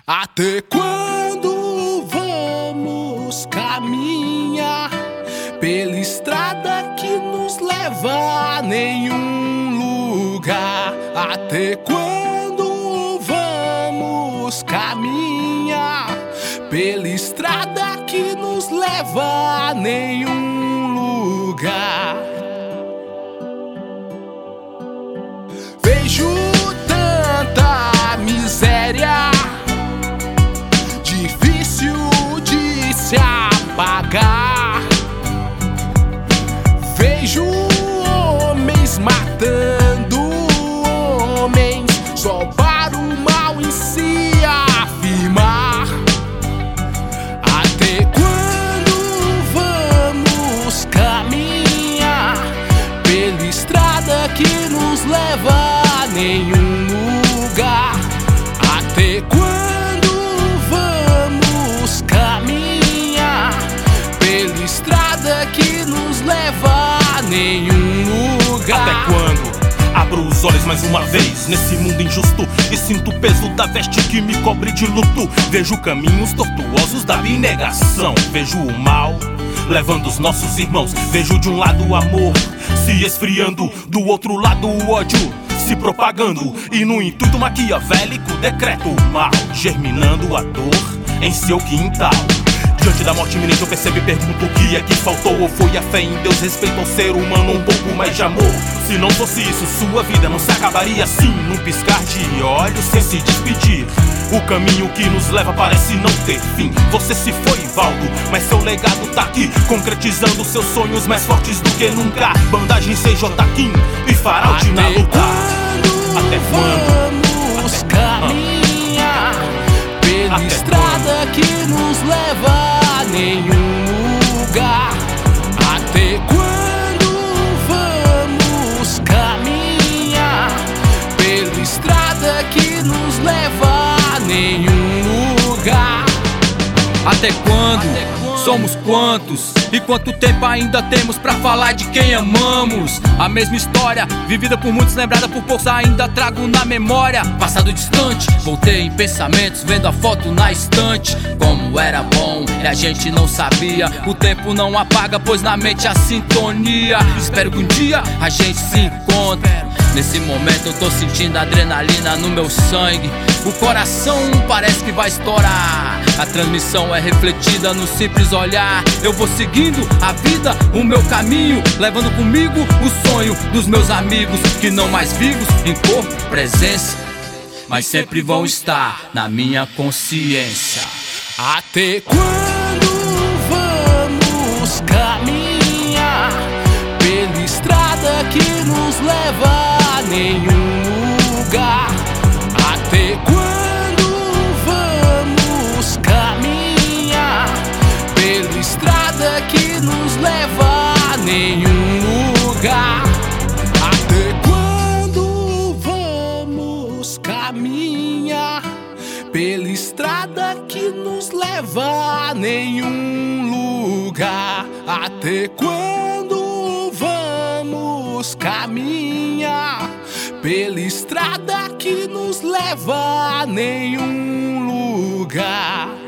Até quando vamos caminhar pela estrada que nos leva a nenhum lugar? Até quando vamos caminhar pela estrada que nos leva a nenhum lugar? Vejo tanta miséria, difícil de se apagar. Vejo homens matando homens só para o mal em se afirmar. Até quando vamos caminhar pela estrada que nos leva a nenhum lugar? Até quando vamos caminhar pela estrada que nos leva a nenhum lugar? Até quando? Abro os olhos mais uma vez nesse mundo injusto e sinto o peso da veste que me cobre de luto. Vejo caminhos tortuosos da abnegação, vejo o mal levando os nossos irmãos. Vejo de um lado o amor se esfriando, do outro lado o ódio se propagando, e no intuito maquiavélico decreto o mal, germinando a dor em seu quintal. Diante da morte iminente eu percebo e pergunto o que é que faltou. Ou foi a fé em Deus, respeito ao ser humano, um pouco mais de amor? Se não fosse isso, sua vida não se acabaria assim, num piscar de olhos sem se despedir. O caminho que nos leva parece não ter fim. Você se foi, Valdo, mas seu legado tá aqui, concretizando seus sonhos mais fortes do que nunca. Bandagem CJ Kim e Faraldi na luta. Até quando vamos caminhar pela estrada que nos leva a nenhum lugar? Até quando vamos caminhar pela estrada que nos leva a nenhum lugar? Até quando? Somos quantos? E quanto tempo ainda temos pra falar de quem amamos? A mesma história, vivida por muitos, lembrada por poucos, ainda trago na memória. Passado distante, voltei em pensamentos, vendo a foto na estante. Como era bom, e a gente não sabia. O tempo não apaga, pois na mente a sintonia. Espero que um dia a gente se encontre. Nesse momento eu tô sentindo adrenalina no meu sangue. O coração parece que vai estourar. A transmissão é refletida no simples olhar. Eu vou seguindo a vida, o meu caminho, levando comigo o sonho dos meus amigos, que não mais vivos em corpo, presença, mas sempre vão estar na minha consciência. Até quando vamos caminhar pela estrada que nos leva a nenhum lugar? Até quando vamos caminhar pela estrada que nos leva a nenhum lugar? Até quando vamos caminhar pela estrada que nos leva a nenhum lugar? Até quando vamos caminhar pela estrada que nos leva a nenhum lugar?